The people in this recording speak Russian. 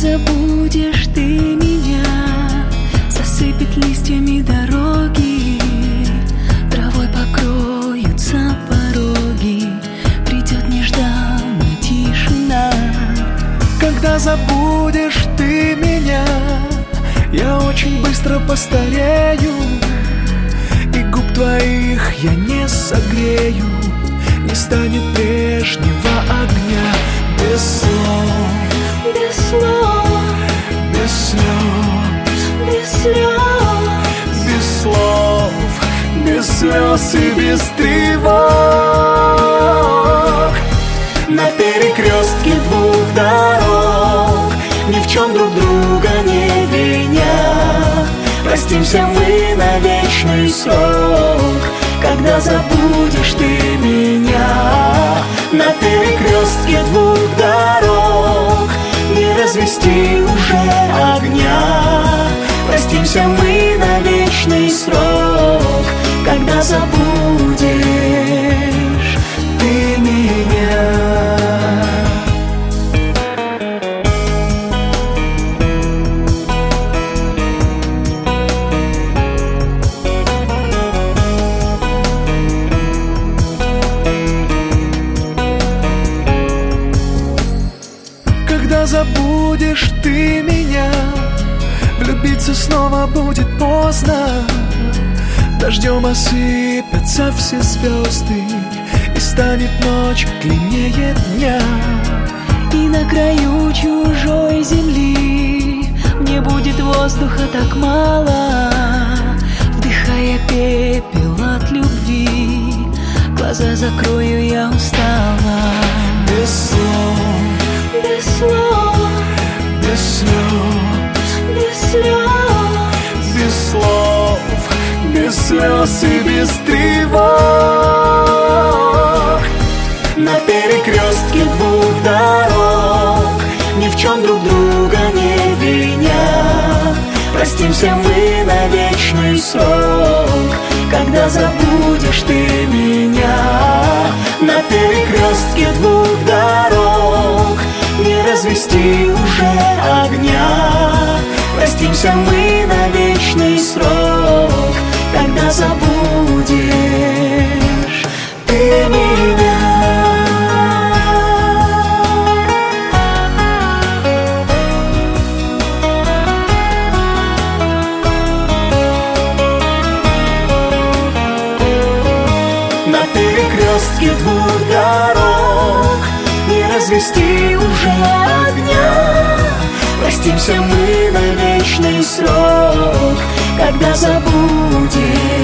забудешь ты меня, засыпет листьями дороги, травой покроются пороги, придет нежданная тишина. Когда забудешь ты меня, я очень быстро постарею, и губ твоих я не согрею, не станет прежнего огня. Без слов, без слов, без слез, без слез, без слов, без слез и без тревог. На перекрестке двух дорог, ни в чем друг друга не виня, простимся мы на вечный срок. Когда забудешь ты меня, на перекрестке двух дорог, не развести уже огня, простимся мы на вечный срок. Когда забудешь ты меня. Когда забудешь ты меня, влюбиться снова будет поздно. Дождем осыпятся все звезды, и станет ночь длиннее дня. И на краю чужой земли мне будет воздуха так мало, вдыхая пепел от любви, глаза закрою, я устала. Без слов, без слов, без слез, без слез, без слов, без слез и без тревог. На перекрестке двух дорог, ни в чем друг друга не виня, простимся мы на вечный срок. Когда забудешь ты меня, на перекрестке двух дорог, не развести уже огня, простимся мы на вечный срок. Когда забудешь ты меня. На перекрестке двух дорог, не развести уже огня, простимся мы на вечный срок. Когда забудешь